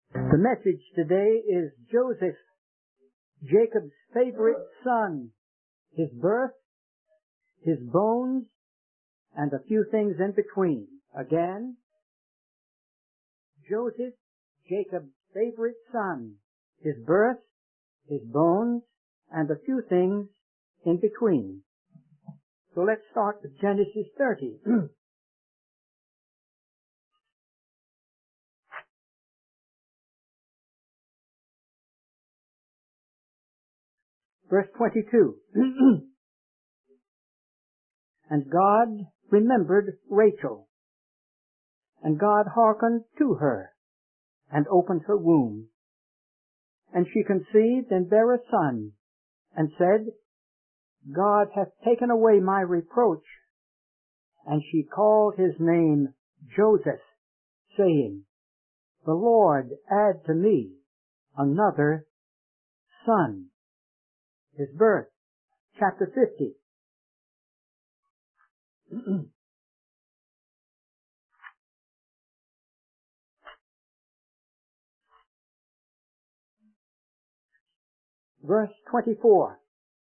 The message today is Joseph, Jacob's favorite son, his birth, his bones, and a few things in between. Again, Joseph, Jacob's favorite son, his birth, his bones, and a few things in between. So let's start with Genesis 30. Verse 22. And God remembered Rachel, and God hearkened to her, and opened her womb. And she conceived and bare a son, and said, God hath taken away my reproach. And she called his name Joseph, saying, The Lord add to me another son. His birth, chapter 50. Verse 24.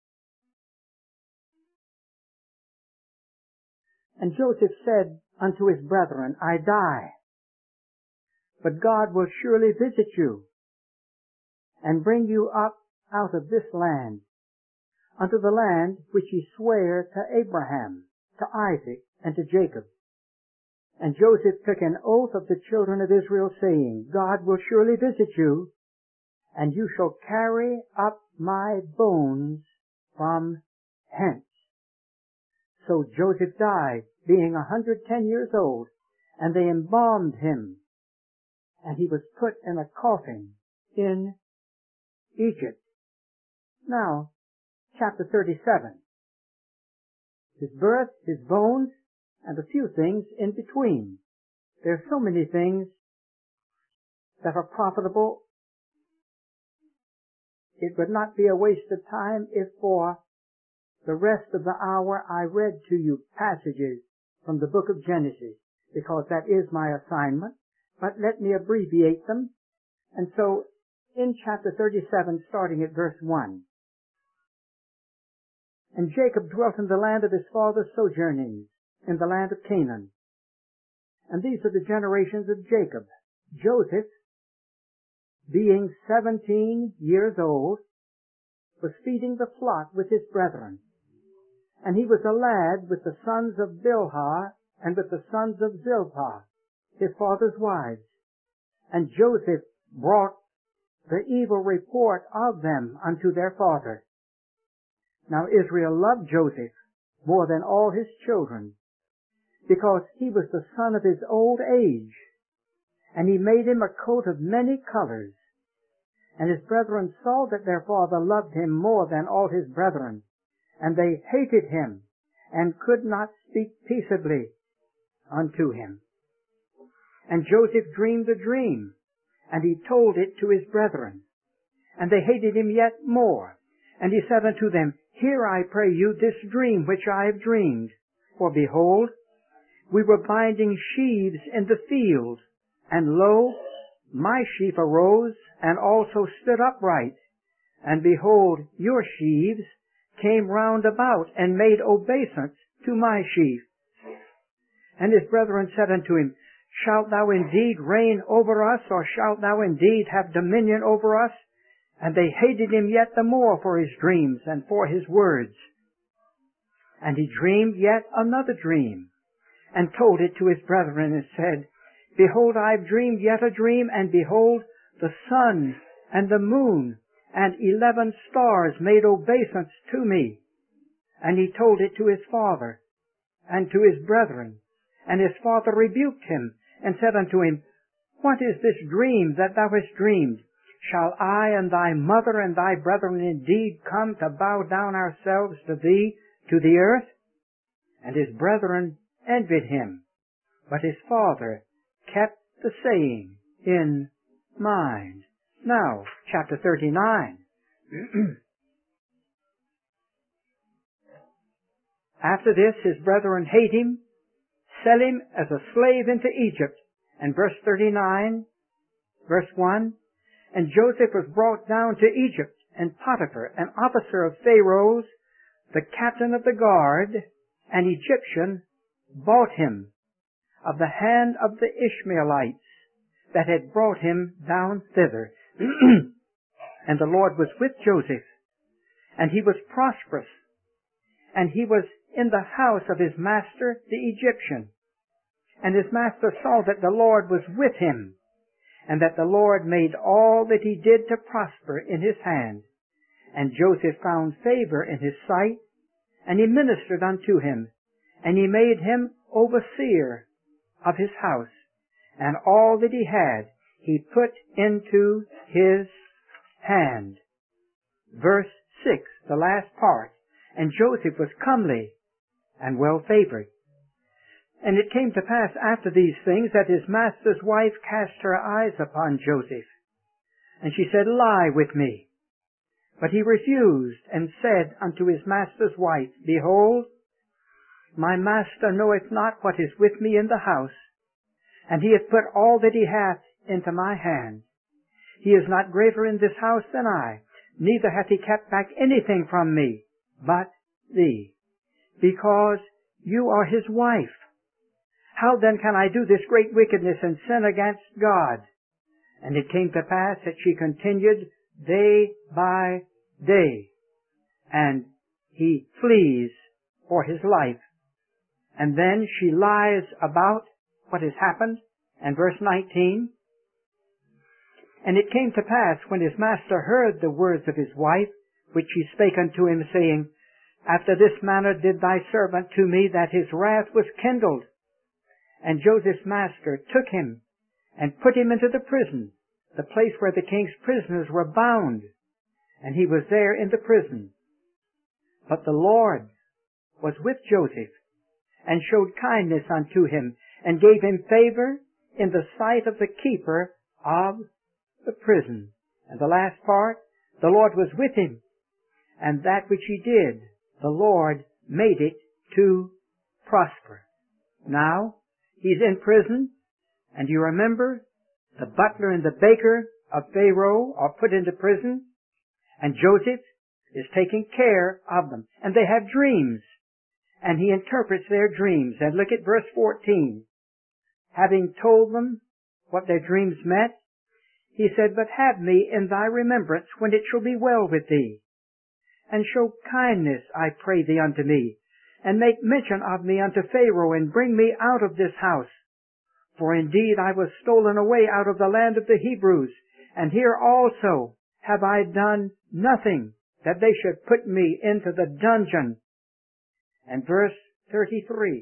And Joseph said unto his brethren, I die, but God will surely visit you, and bring you up out of this land, unto the land which he sware to Abraham, to Isaac, and to Jacob. And Joseph took an oath of the children of Israel, saying, God will surely visit you, and you shall carry up my bones from hence. So Joseph died, being 110 years old, and they embalmed him, and he was put in a coffin in Egypt. Now, chapter 37. His birth, his bones, and a few things in between. There are so many things that are profitable. It would not be a waste of time if for the rest of the hour I read to you passages from the book of Genesis, because that is my assignment. But let me abbreviate them. And so, in chapter 37, starting at verse 1. And Jacob dwelt in the land of his father's sojournings, in the land of Canaan. And these are the generations of Jacob. Joseph, being 17 years old, was feeding the flock with his brethren. And he was a lad with the sons of Bilhah and with the sons of Zilpah, his father's wives. And Joseph brought the evil report of them unto their father. Now Israel loved Joseph more than all his children, because he was the son of his old age, and he made him a coat of many colors. And his brethren saw that their father loved him more than all his brethren, and they hated him, and could not speak peaceably unto him. And Joseph dreamed a dream, and he told it to his brethren. And they hated him yet more. And he said unto them, Hear, I pray you, this dream which I have dreamed. For behold, we were binding sheaves in the field, and lo, my sheaf arose, and also stood upright. And behold, your sheaves came round about, and made obeisance to my sheaf. And his brethren said unto him, Shalt thou indeed reign over us, or shalt thou indeed have dominion over us? And they hated him yet the more for his dreams and for his words. And he dreamed yet another dream, and told it to his brethren, and said, Behold, I have dreamed yet a dream, and behold, the sun and the moon and 11 stars made obeisance to me. And he told it to his father and to his brethren. And his father rebuked him, and said unto him, What is this dream that thou hast dreamed? Shall I and thy mother and thy brethren indeed come to bow down ourselves to thee to the earth? And his brethren envied him, but his father kept the saying in mind. Now, chapter 39. After this, his brethren hate him, sell him as a slave into Egypt. And verse 39, Verse 1, And Joseph was brought down to Egypt, and Potiphar, an officer of Pharaoh's, the captain of the guard, an Egyptian, bought him of the hand of the Ishmaelites that had brought him down thither. And the Lord was with Joseph, and he was prosperous, and he was in the house of his master the Egyptian. And his master saw that the Lord was with him, and that the Lord made all that he did to prosper in his hand. And Joseph found favor in his sight, and he ministered unto him, and he made him overseer of his house, and all that he had he put into his hand. Verse 6, the last part. And Joseph was comely and well favored. And it came to pass after these things that his master's wife cast her eyes upon Joseph. And she said, Lie with me. But he refused, and said unto his master's wife, Behold, my master knoweth not what is with me in the house, and he hath put all that he hath into my hand. He is not greater in this house than I, neither hath he kept back anything from me, but thee, because you are his wife. How then can I do this great wickedness and sin against God? And it came to pass that she continued day by day, and he flees for his life. And then she lies about what has happened. And verse 19, And it came to pass, when his master heard the words of his wife, which she spake unto him, saying, After this manner did thy servant to me, that his wrath was kindled. And Joseph's master took him, and put him into the prison, the place where the king's prisoners were bound. And he was there in the prison. But the Lord was with Joseph, and showed kindness unto him, and gave him favor in the sight of the keeper of the prison. And the last part, the Lord was with him, and that which he did, the Lord made it to prosper. Now, he's in prison, and you remember, the butler and the baker of Pharaoh are put into prison, and Joseph is taking care of them. And they have dreams, and he interprets their dreams. And look at verse 14. Having told them what their dreams meant, he said, But have me in thy remembrance when it shall be well with thee, and show kindness, I pray thee, unto me, and make mention of me unto Pharaoh, and bring me out of this house. For indeed I was stolen away out of the land of the Hebrews, and here also have I done nothing that they should put me into the dungeon. And verse 23,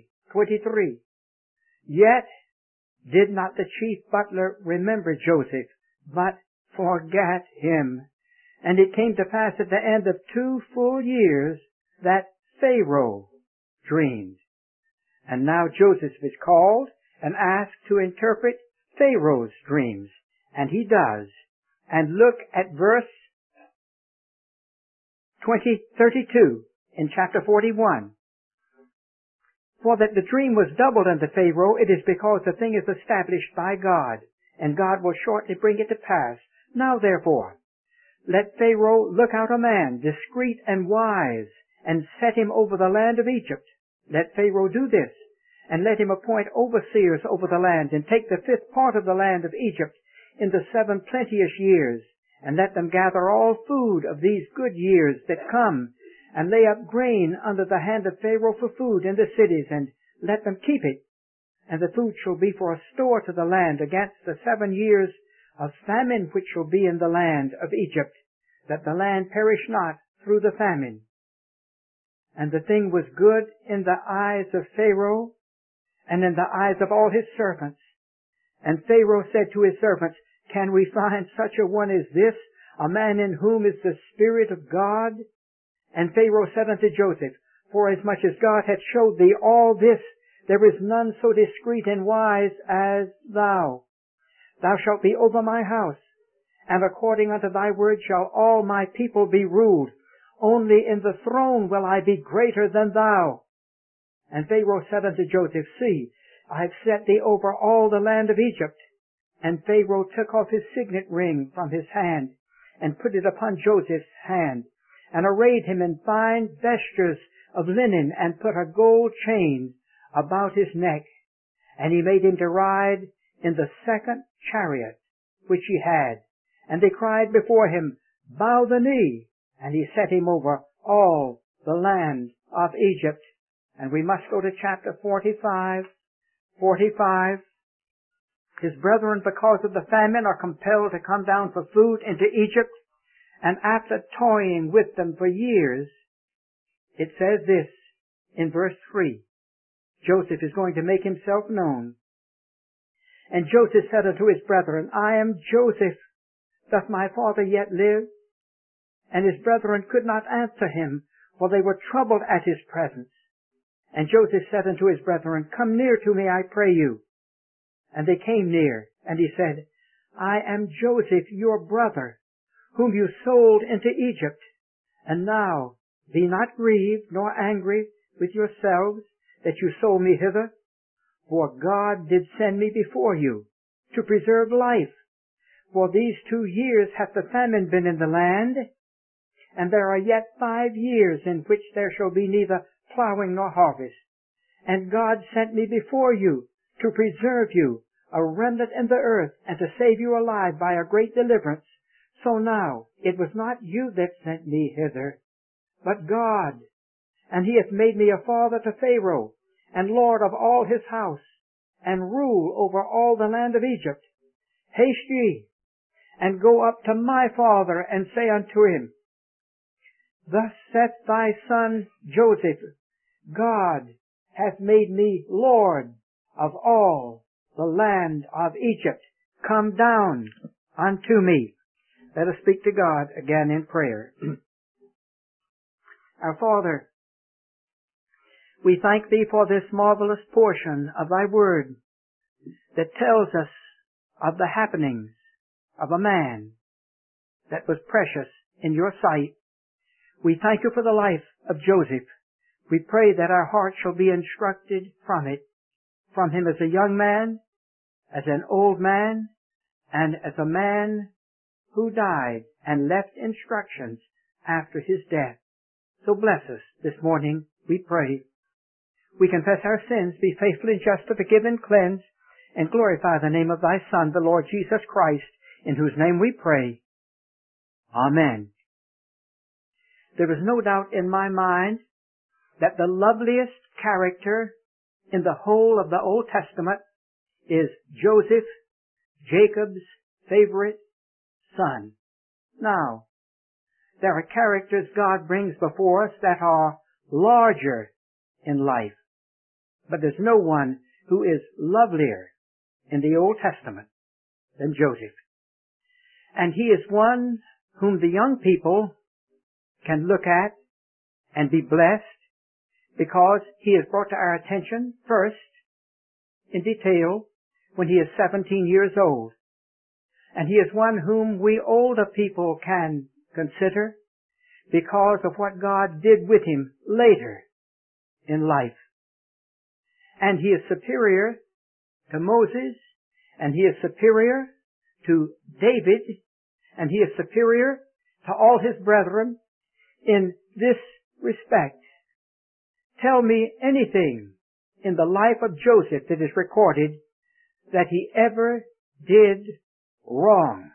Yet did not the chief butler remember Joseph, but forgat him. And it came to pass at the end of 2 full years that Pharaoh dreamed. And now Joseph is called and asked to interpret Pharaoh's dreams. And he does. And look at verse 32 in chapter 41. For that the dream was doubled unto Pharaoh, it is because the thing is established by God, and God will shortly bring it to pass. Now therefore, let Pharaoh look out a man, discreet and wise, and set him over the land of Egypt. Let Pharaoh do this, and let him appoint overseers over the land, and take the 5th part of the land of Egypt in the 7 plenteous years, and let them gather all food of these good years that come, and lay up grain under the hand of Pharaoh for food in the cities, and let them keep it. And the food shall be for a store to the land against the 7 years of famine which shall be in the land of Egypt, that the land perish not through the famine. And the thing was good in the eyes of Pharaoh, and in the eyes of all his servants. And Pharaoh said to his servants, Can we find such a one as this, a man in whom is the Spirit of God? And Pharaoh said unto Joseph, Forasmuch as God hath showed thee all this, there is none so discreet and wise as thou. Thou shalt be over my house, and according unto thy word shall all my people be ruled. Only in the throne will I be greater than thou. And Pharaoh said unto Joseph, See, I have set thee over all the land of Egypt. And Pharaoh took off his signet ring from his hand, and put it upon Joseph's hand, and arrayed him in fine vestures of linen, and put a gold chain about his neck. And he made him to ride in the second chariot which he had. And they cried before him, Bow the knee. And he set him over all the land of Egypt. And we must go to chapter 45. 45. His brethren, because of the famine, are compelled to come down for food into Egypt. And after toying with them for years, it says this in verse 3. Joseph is going to make himself known. And Joseph said unto his brethren, I am Joseph. Doth my father yet live? And his brethren could not answer him, for they were troubled at his presence. And Joseph said unto his brethren, Come near to me, I pray you. And they came near, and he said, I am Joseph, your brother, whom you sold into Egypt. And now be not grieved nor angry with yourselves that you sold me hither, for God did send me before you to preserve life. For these 2 years hath the famine been in the land, and there are yet 5 years in which there shall be neither plowing nor harvest. And God sent me before you to preserve you, a remnant in the earth, and to save you alive by a great deliverance. So now it was not you that sent me hither, but God. And he hath made me a father to Pharaoh, and lord of all his house, and rule over all the land of Egypt. Haste ye, and go up to my father, and say unto him, Thus saith thy son Joseph, God hath made me Lord of all the land of Egypt. Come down unto me. Let us speak to God again in prayer. Our Father, we thank Thee for this marvelous portion of Thy Word that tells us of the happenings of a man that was precious in Your sight. We thank You for the life of Joseph. We pray that our hearts shall be instructed from it, from him as a young man, as an old man, and as a man who died and left instructions after his death. So bless us this morning, we pray. We confess our sins, be faithful and just to forgive and cleanse, and glorify the name of Thy Son, the Lord Jesus Christ, in whose name we pray. Amen. There is no doubt in my mind that the loveliest character in the whole of the Old Testament is Joseph, Jacob's favorite son. Now, there are characters God brings before us that are larger in life, but there's no one who is lovelier in the Old Testament than Joseph. And he is one whom the young people can look at and be blessed, because he is brought to our attention first in detail when he is 17 years old. And he is one whom we older people can consider because of what God did with him later in life. And he is superior to Moses, and he is superior to David, and he is superior to all his brethren in this respect. Tell me anything in the life of Joseph that is recorded that he ever did wrong.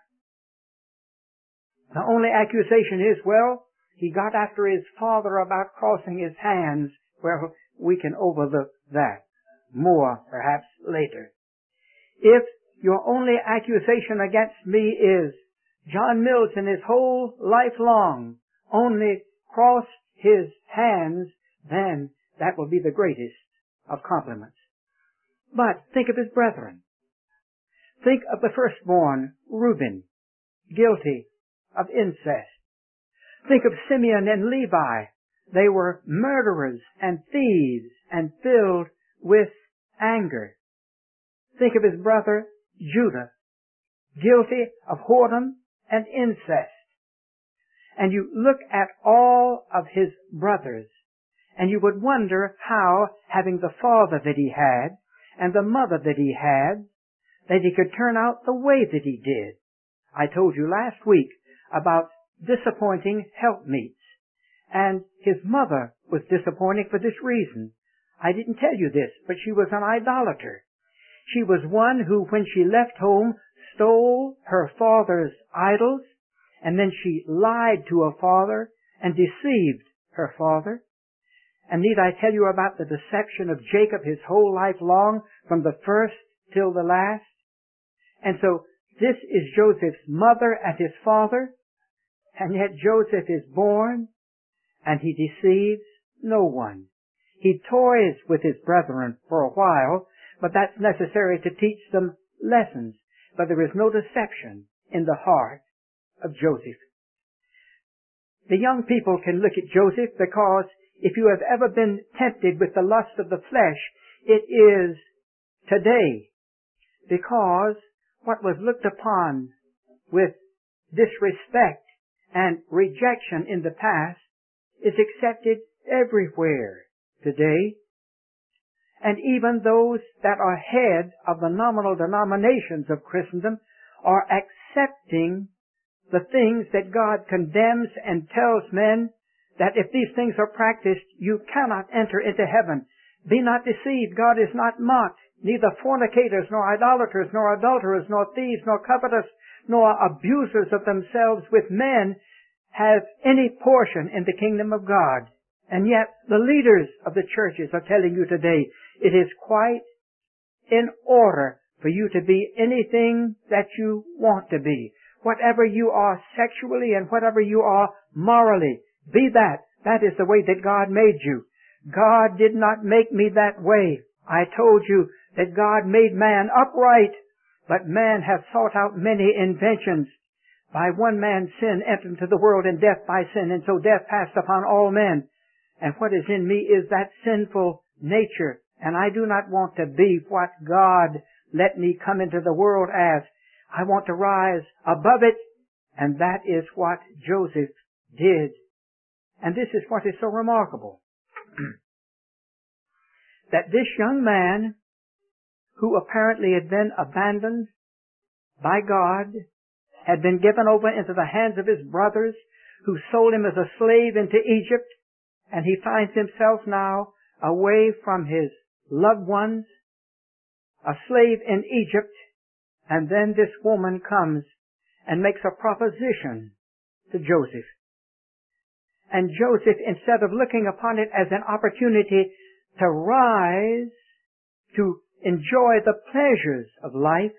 The only accusation is, well, he got after his father about crossing his hands. Well, we can overlook that more perhaps later. If your only accusation against me is John Mills in his whole life long only crossed his hands, then that will be the greatest of compliments. But think of his brethren. Think of the firstborn, Reuben, guilty of incest. Think of Simeon and Levi. They were murderers and thieves and filled with anger. Think of his brother, Judah, guilty of whoredom and incest. And you look at all of his brothers, and you would wonder how, having the father that he had and the mother that he had, that he could turn out the way that he did. I told you last week about disappointing helpmeets, and his mother was disappointing for this reason. I didn't tell you this, but she was an idolater. She was one who, when she left home, stole her father's idols, and then she lied to her father and deceived her father. And need I tell you about the deception of Jacob his whole life long, from the first till the last? And so this is Joseph's mother and his father, and yet Joseph is born, and he deceives no one. He toys with his brethren for a while, but that's necessary to teach them lessons. But there is no deception in the heart of Joseph. The young people can look at Joseph because if you have ever been tempted with the lust of the flesh, it is today, because what was looked upon with disrespect and rejection in the past is accepted everywhere today. And even those that are head of the nominal denominations of Christendom are accepting the things that God condemns and tells men that if these things are practiced, you cannot enter into heaven. Be not deceived, God is not mocked. Neither fornicators, nor idolaters, nor adulterers, nor thieves, nor covetous, nor abusers of themselves with men have any portion in the kingdom of God. And yet the leaders of the churches are telling you today, it is quite in order for you to be anything that you want to be. Whatever you are sexually and whatever you are morally, be that. That is the way that God made you. God did not make me that way. I told you that God made man upright, but man hath sought out many inventions. By one man's sin entered into the world, and death by sin, and so death passed upon all men. And what is in me is that sinful nature, and I do not want to be what God let me come into the world as. I want to rise above it, and that is what Joseph did. And this is what is so remarkable. That this young man, who apparently had been abandoned by God, had been given over into the hands of his brothers, who sold him as a slave into Egypt, and he finds himself now away from his loved ones, a slave in Egypt, and then this woman comes and makes a proposition to Joseph. And Joseph, instead of looking upon it as an opportunity to rise, to enjoy the pleasures of life,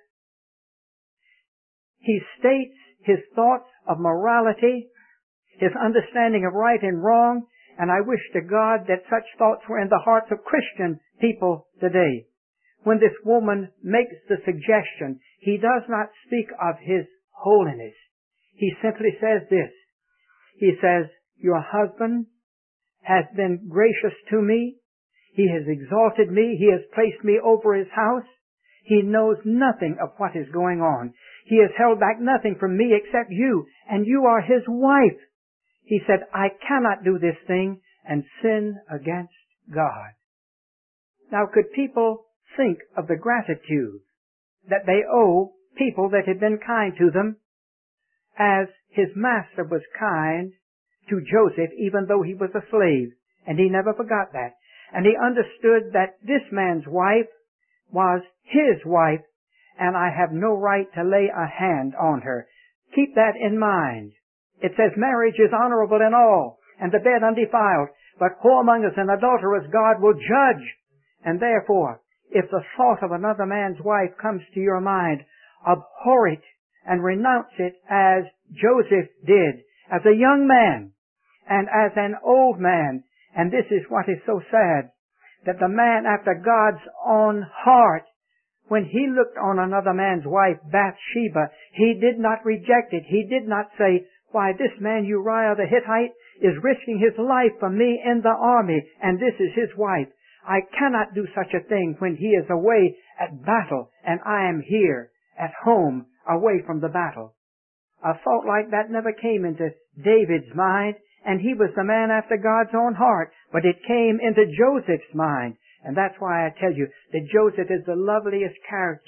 he states his thoughts of morality, his understanding of right and wrong, and I wish to God that such thoughts were in the hearts of Christian people today. When this woman makes the suggestion, he does not speak of his holiness. He simply says this. He says, your husband has been gracious to me. He has exalted me. He has placed me over his house. He knows nothing of what is going on. He has held back nothing from me except you, and you are his wife. He said, I cannot do this thing and sin against God. Now, could people think of the gratitude that they owe people that had been kind to them, as his master was kind to Joseph, even though he was a slave, and he never forgot that. And he understood that this man's wife was his wife, and I have no right to lay a hand on her. Keep that in mind. It says marriage is honorable in all, and the bed undefiled, but whoremongers and adulterers God will judge. And therefore, if the thought of another man's wife comes to your mind, abhor it and renounce it as Joseph did, as a young man and as an old man. And this is what is so sad, that the man after God's own heart, when he looked on another man's wife, Bathsheba, he did not reject it. He did not say, why, this man Uriah the Hittite is risking his life for me in the army, and this is his wife. I cannot do such a thing when he is away at battle, and I am here at home away from the battle. A thought like that never came into David's mind, and he was the man after God's own heart, but it came into Joseph's mind. And that's why I tell you that Joseph is the loveliest character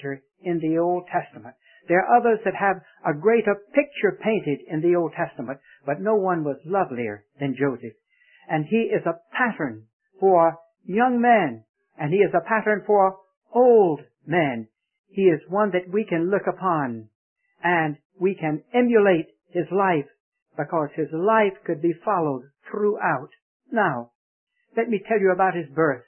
in the Old Testament. There are others that have a greater picture painted in the Old Testament, but no one was lovelier than Joseph. And he is a pattern for young men, and he is a pattern for old men. He is one that we can look upon, and we can emulate his life, because his life could be followed throughout. Now, let me tell you about his birth.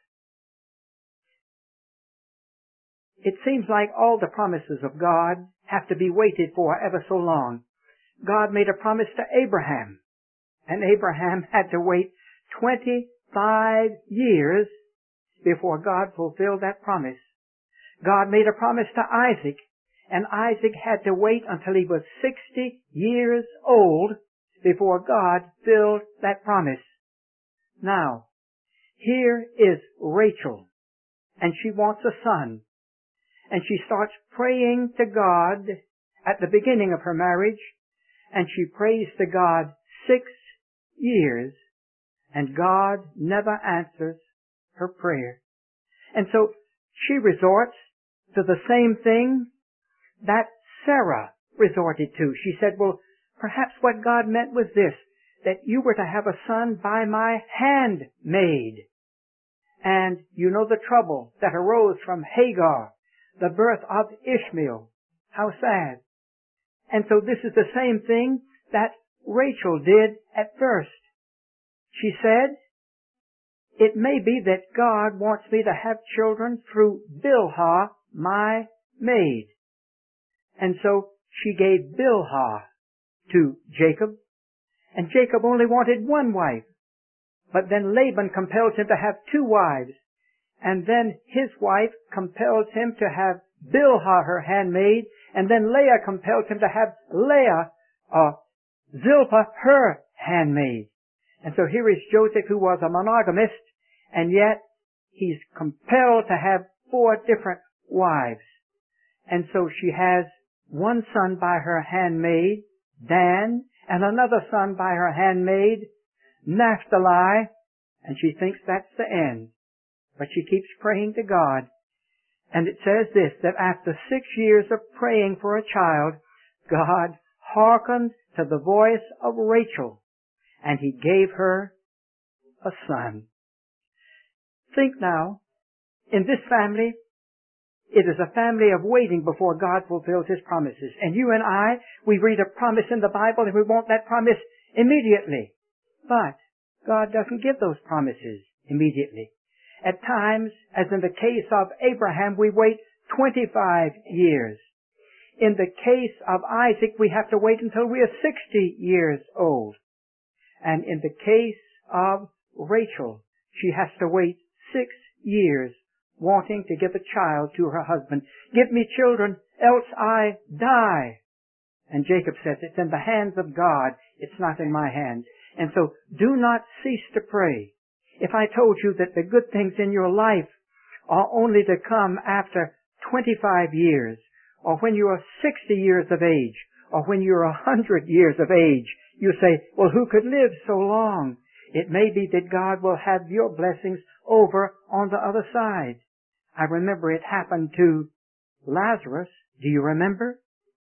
It seems like all the promises of God have to be waited for ever so long. God made a promise to Abraham, and Abraham had to wait 25 years before God fulfilled that promise. God made a promise to Isaac, and Isaac had to wait until he was 60 years old before God filled that promise. Now, here is Rachel, and she wants a son. And she starts praying to God at the beginning of her marriage, and she prays to God 6 years, and God never answers her prayer. And so she resorts to the same thing that Sarah resorted to. She said, well, perhaps what God meant was this, that you were to have a son by my handmaid. And you know the trouble that arose from Hagar, the birth of Ishmael. How sad. And so this is the same thing that Rachel did at first. She said, it may be that God wants me to have children through Bilhah, my maid. And so she gave Bilhah to Jacob, and Jacob only wanted one wife. But then Laban compelled him to have 2 wives, and then his wife compelled him to have Bilhah, her handmaid, and then Leah compelled him to have Zilpah, her handmaid. And so here is Joseph, who was a monogamist, and yet he's compelled to have 4 different wives. And so she has one son by her handmaid, Dan, and another son by her handmaid, Naphtali, and she thinks that's the end. But she keeps praying to God. And it says this, that after 6 years of praying for a child, God hearkened to the voice of Rachel, and he gave her a son. Think now, in this family, it is a family of waiting before God fulfills his promises. And you and I, we read a promise in the Bible and we want that promise immediately. But God doesn't give those promises immediately. At times, as in the case of Abraham, we wait 25 years. In the case of Isaac, we have to wait until we are 60 years old. And in the case of Rachel, she has to wait 6 years wanting to give a child to her husband. Give me children, else I die. And Jacob says, it's in the hands of God. It's not in my hands. And so do not cease to pray. If I told you that the good things in your life are only to come after 25 years, or when you are 60 years of age, or when you're 100 years of age, you say, well, who could live so long? It may be that God will have your blessings over on the other side. I remember it happened to Lazarus. Do you remember?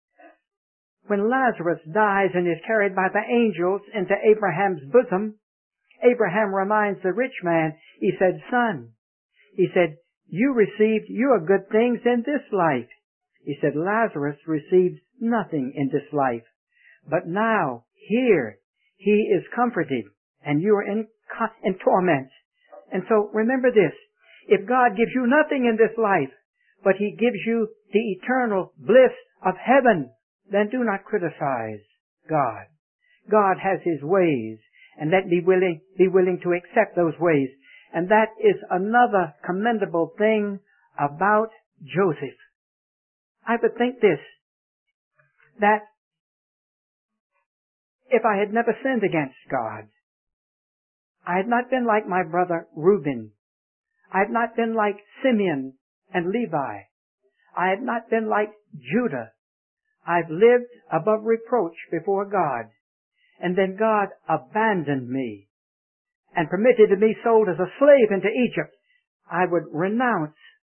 When Lazarus dies and is carried by the angels into Abraham's bosom, Abraham reminds the rich man, he said, son, he said, you received your good things in this life. He said, Lazarus received nothing in this life. But now, here, he is comforted, and you are in torment. And so, remember this. If God gives you nothing in this life, but he gives you the eternal bliss of heaven, then do not criticize God. God has his ways, and let me be willing to accept those ways. And that is another commendable thing about Joseph. I would think this, that if I had never sinned against God, I had not been like my brother Reuben, I had not been like Simeon and Levi, I had not been like Judah, I've lived above reproach before God, and then God abandoned me and permitted to be sold as a slave into Egypt, I would renounce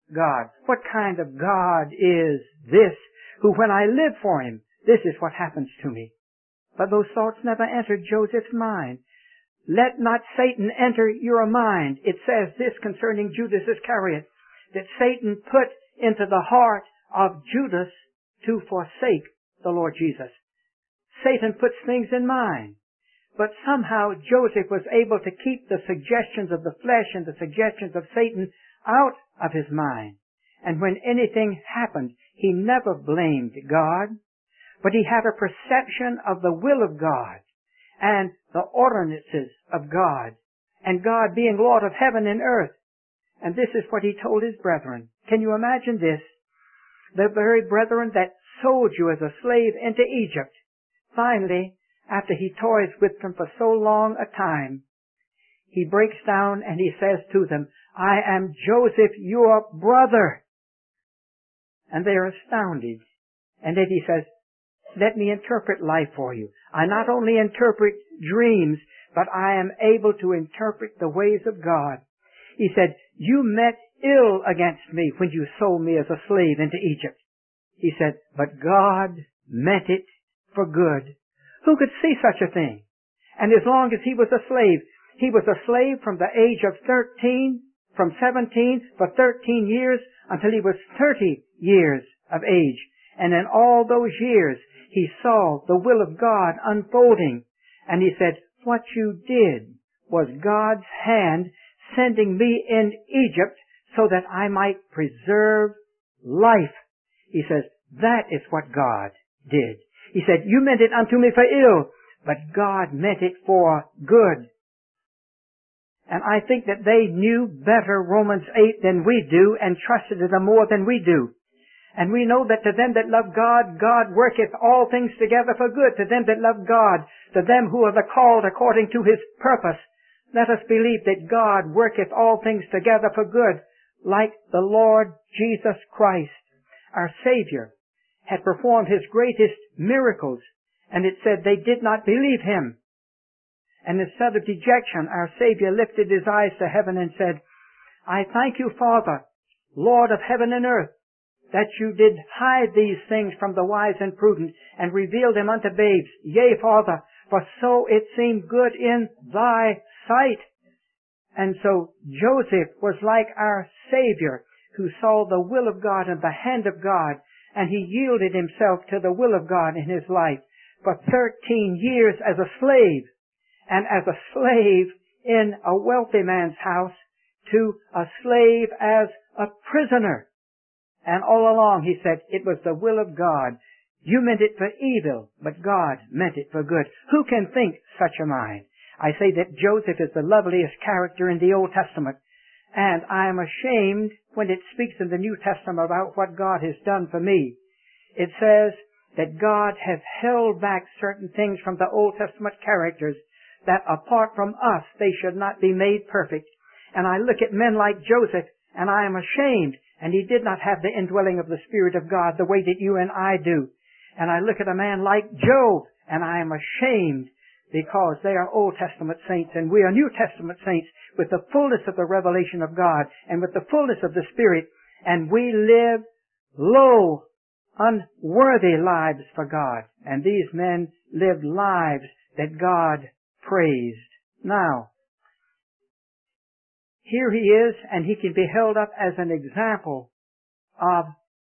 God. What kind of God is this, who when I live for him, this is what happens to me? But those thoughts never entered Joseph's mind. Let not Satan enter your mind. It says this concerning Judas Iscariot, that Satan put into the heart of Judas to forsake the Lord Jesus. Satan puts things in mind. But somehow Joseph was able to keep the suggestions of the flesh and the suggestions of Satan out of his mind. And when anything happened, he never blamed God, but he had a perception of the will of God and the ordinances of God, and God being Lord of heaven and earth. And this is what he told his brethren. Can you imagine this? The very brethren that sold you as a slave into Egypt, finally, after he toys with them for so long a time, he breaks down and he says to them, I am Joseph, your brother. And they are astounded. And then he says, let me interpret life for you. I not only interpret dreams, but I am able to interpret the ways of God. He said, you meant ill against me when you sold me as a slave into Egypt. He said, but God meant it for good. Who could see such a thing? And as long as he was a slave from the age of 13, from 17 for 13 years until he was 30 years of age. And in all those years, he saw the will of God unfolding. And he said, what you did was God's hand sending me in Egypt so that I might preserve life. He says, that is what God did. He said, you meant it unto me for ill, but God meant it for good. And I think that they knew better Romans 8 than we do and trusted in them more than we do. And we know that to them that love God, God worketh all things together for good. To them that love God, to them who are the called according to his purpose. Let us believe that God worketh all things together for good, like the Lord Jesus Christ, our Savior, had performed his greatest miracles, and it said they did not believe him. And instead of dejection, our Savior lifted his eyes to heaven and said, I thank you, Father, Lord of heaven and earth, that you did hide these things from the wise and prudent, and reveal them unto babes. Yea, Father, for so it seemed good in thy sight. And so Joseph was like our Savior, who saw the will of God and the hand of God, and he yielded himself to the will of God in his life for 13 years as a slave, and as a slave in a wealthy man's house to a slave as a prisoner. And all along he said, it was the will of God. You meant it for evil, but God meant it for good. Who can think such a mind? I say that Joseph is the loveliest character in the Old Testament. And I am ashamed when it speaks in the New Testament about what God has done for me. It says that God has held back certain things from the Old Testament characters, that apart from us they should not be made perfect. And I look at men like Joseph, and I am ashamed, and he did not have the indwelling of the Spirit of God the way that you and I do. And I look at a man like Job, and I am ashamed, because they are Old Testament saints and we are New Testament saints with the fullness of the revelation of God and with the fullness of the Spirit, and we live low, unworthy lives for God. And these men lived lives that God praised. Now, here he is, and he can be held up as an example of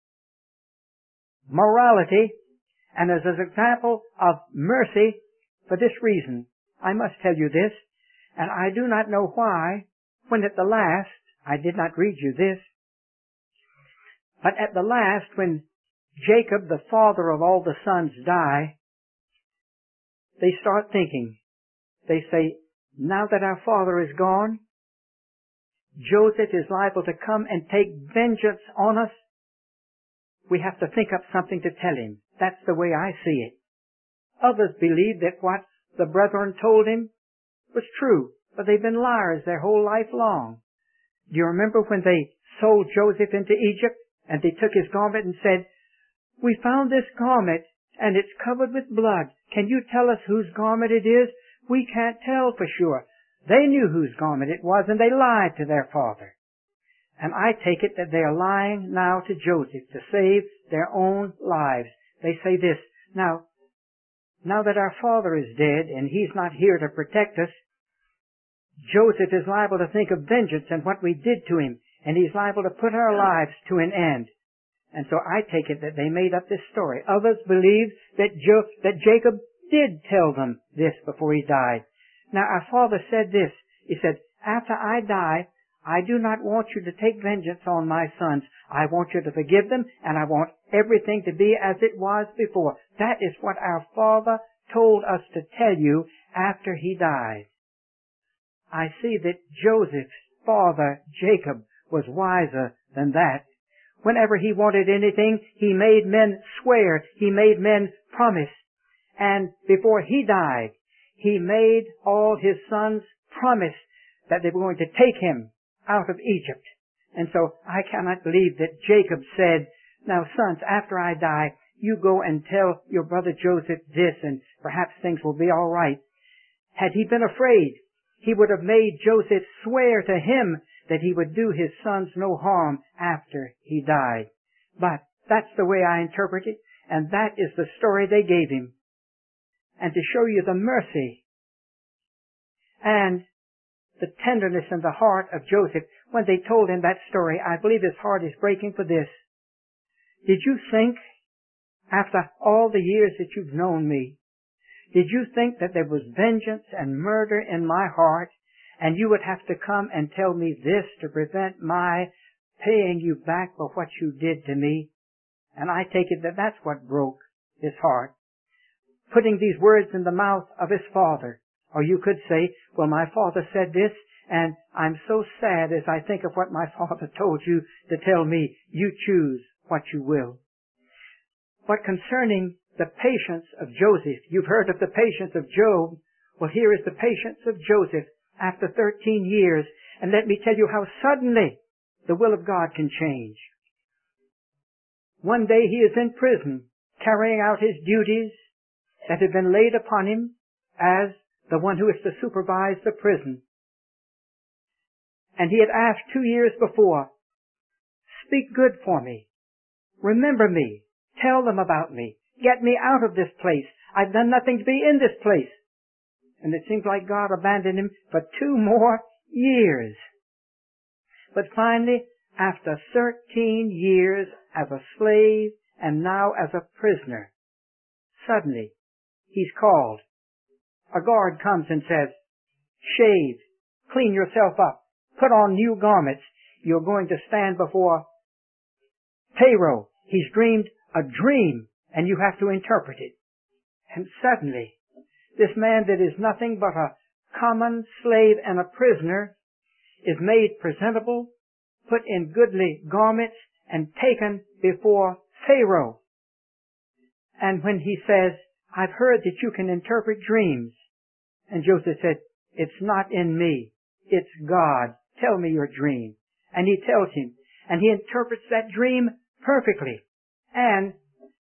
morality and as an example of mercy. For this reason, I must tell you this, and I do not know why, when at the last, I did not read you this, but at the last, when Jacob, the father of all the sons, die, they start thinking. They say, now that our father is gone, Joseph is liable to come and take vengeance on us. We have to think up something to tell him. That's the way I see it. Others believe that what the brethren told him was true, but they've been liars their whole life long. Do you remember when they sold Joseph into Egypt, and they took his garment and said, we found this garment, and it's covered with blood. Can you tell us whose garment it is? We can't tell for sure. They knew whose garment it was, and they lied to their father. And I take it that they are lying now to Joseph to save their own lives. They say this, now that our father is dead and he's not here to protect us, Joseph is liable to think of vengeance and what we did to him, and he's liable to put our lives to an end. And so I take it that they made up this story. Others believe that Jacob did tell them this before he died. Now our father said this. He said, after I die, I do not want you to take vengeance on my sons. I want you to forgive them, and I want everything to be as it was before. That is what our father told us to tell you after he died. I see that Joseph's father, Jacob, was wiser than that. Whenever he wanted anything, he made men swear. He made men promise. And before he died, he made all his sons promise that they were going to take him out of Egypt. And so I cannot believe that Jacob said, now sons, after I die, you go and tell your brother Joseph this, and perhaps things will be all right. Had he been afraid, he would have made Joseph swear to him that he would do his sons no harm after he died. But that's the way I interpret it, and that is the story they gave him. And to show you the mercy and the tenderness in the heart of Joseph, when they told him that story, I believe his heart is breaking for this. Did you think, after all the years that you've known me, did you think that there was vengeance and murder in my heart, and you would have to come and tell me this to prevent my paying you back for what you did to me? And I take it that that's what broke his heart. Putting these words in the mouth of his father. Or you could say, well, my father said this, and I'm so sad as I think of what my father told you to tell me. You choose what you will. But concerning the patience of Joseph, you've heard of the patience of Job. Well, here is the patience of Joseph after 13 years. And let me tell you how suddenly the will of God can change. One day he is in prison, carrying out his duties that had been laid upon him as the one who is to supervise the prison. And he had asked 2 years before, speak good for me. Remember me. Tell them about me. Get me out of this place. I've done nothing to be in this place. And it seems like God abandoned him for 2 more years. But finally, after 13 years as a slave and now as a prisoner, suddenly he's called. A guard comes and says, shave, clean yourself up, put on new garments. You're going to stand before Pharaoh. He's dreamed a dream, and you have to interpret it. And suddenly, this man that is nothing but a common slave and a prisoner is made presentable, put in goodly garments, and taken before Pharaoh. And when he says, I've heard that you can interpret dreams. And Joseph said, it's not in me. It's God. Tell me your dream. And he tells him. And he interprets that dream perfectly. And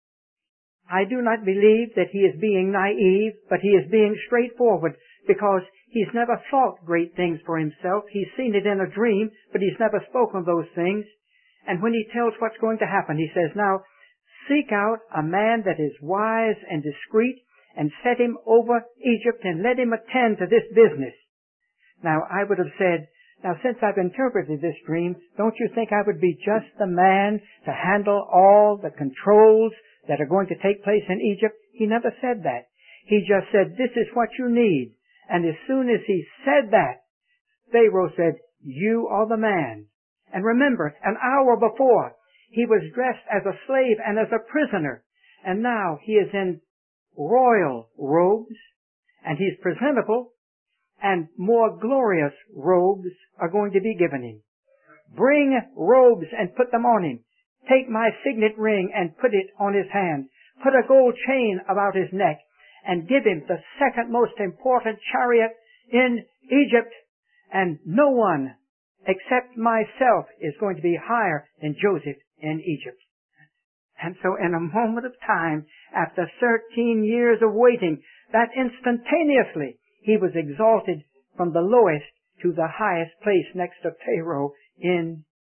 I do not believe that he is being naive, but he is being straightforward, because he's never thought great things for himself. He's seen it in a dream, but he's never spoken those things. And when he tells what's going to happen, he says, now, seek out a man that is wise and discreet, and set him over Egypt, and let him attend to this business. Now, I would have said, now, since I've interpreted this dream, don't you think I would be just the man to handle all the controls that are going to take place in Egypt? He never said that. He just said, this is what you need. And as soon as he said that, Pharaoh said, you are the man. And remember, an hour before, he was dressed as a slave and as a prisoner. And now he is in royal robes, and he's presentable, and more glorious robes are going to be given him. Bring robes and put them on him. Take my signet ring and put it on his hand. Put a gold chain about his neck, and give him the second most important chariot in Egypt. And no one except myself is going to be higher than Joseph in Egypt. And so in a moment of time, after 13 years of waiting, that instantaneously he was exalted from the lowest to the highest place next to Pharaoh in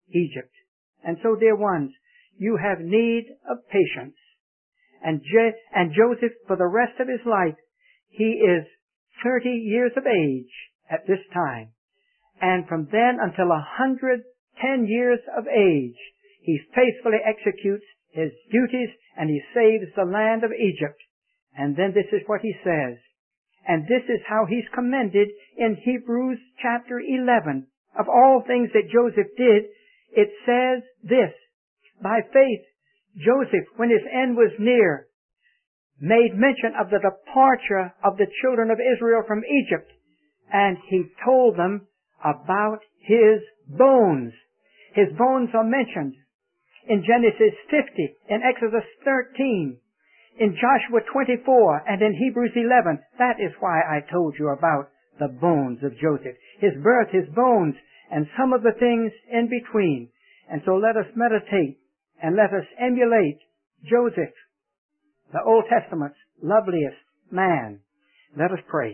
Egypt. And so, dear ones, you have need of patience. And Joseph, for the rest of his life, he is 30 years of age at this time. And from then until 110 years of age, he faithfully executes his duties and he saves the land of Egypt. And then this is what he says. And this is how he's commended in Hebrews chapter 11. Of all things that Joseph did, it says this: by faith, Joseph, when his end was near, made mention of the departure of the children of Israel from Egypt, and he told them about his bones. His bones are mentioned in Genesis 50, in Exodus 13, in Joshua 24, and in Hebrews 11. That is why I told you about the bones of Joseph. His birth, his bones, and some of the things in between. And so let us meditate and let us emulate Joseph, the Old Testament's loveliest man. Let us pray.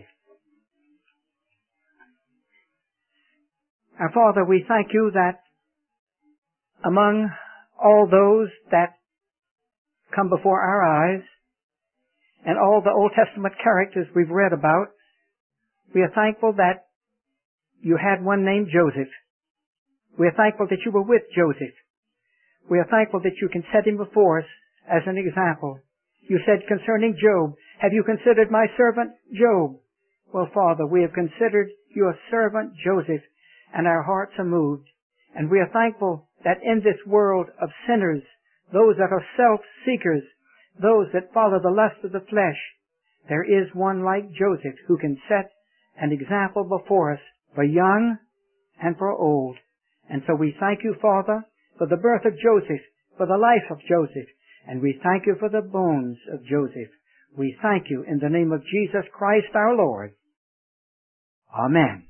Our Father, we thank you that among all those that come before our eyes and all the Old Testament characters we've read about, we are thankful that you had one named Joseph. We are thankful that you were with Joseph. We are thankful that you can set him before us as an example. You said concerning Job, have you considered my servant Job? Well, Father, we have considered your servant Joseph, and our hearts are moved. And we are thankful that in this world of sinners, those that are self-seekers, those that follow the lust of the flesh, there is one like Joseph who can set an example before us for young and for old. And so we thank you, Father, for the birth of Joseph, for the life of Joseph, and we thank you for the bones of Joseph. We thank you in the name of Jesus Christ our Lord. Amen.